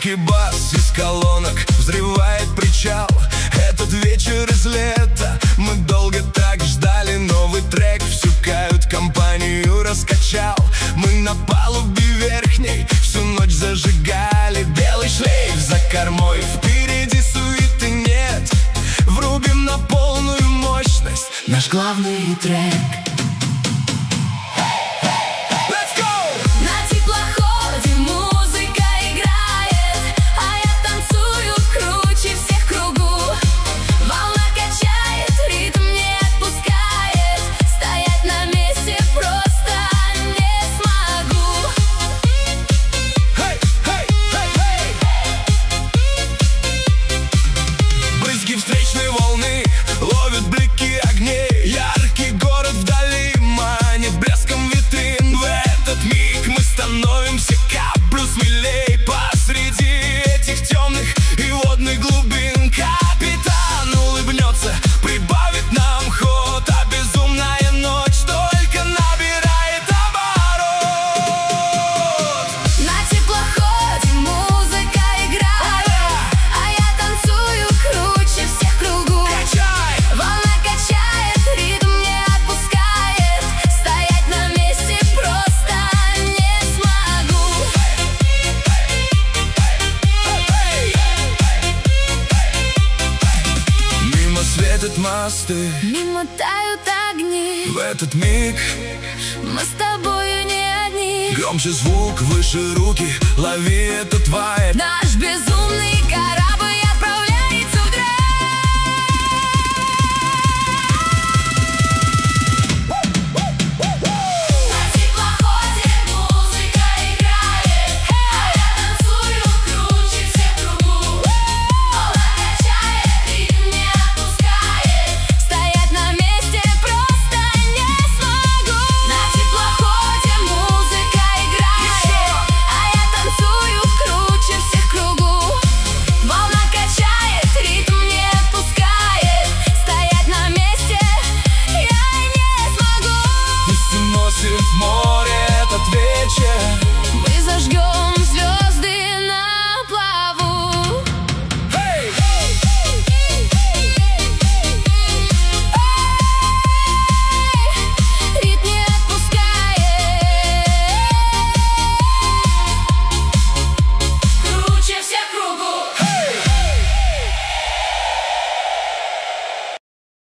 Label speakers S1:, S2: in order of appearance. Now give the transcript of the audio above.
S1: Громкий бас из колонок взрывает причал. Этот вечер из лета мы долго так ждали. Новый трек всю кают-компанию раскачал. Мы на палубе верхней всю ночь зажигали. Белый шлейф за кормой, впереди суеты нет. Врубим на полную мощность наш главный трек. Встречные волны ловят блики огней. Яркий город вдали манит блеском витрин. В этот миг мы становимся каплю смелей. Посреди этих темных и водных глубин капитан улыбнется, прибавит нам ход. А безумная ночь только набирает оборот.
S2: На теплоходе музыка играет, а я танцую круче всех кругу.
S1: Качай!
S2: Волна качает, ритм не отпускает. Стоять на месте просто не смогу.
S1: Мимо светят мосты,
S2: Мимо тают огни,
S1: в этот миг
S2: мы с тобою не одни.
S1: громче звук, выше руки, лови этот вайб.
S2: Наш безумный корабль.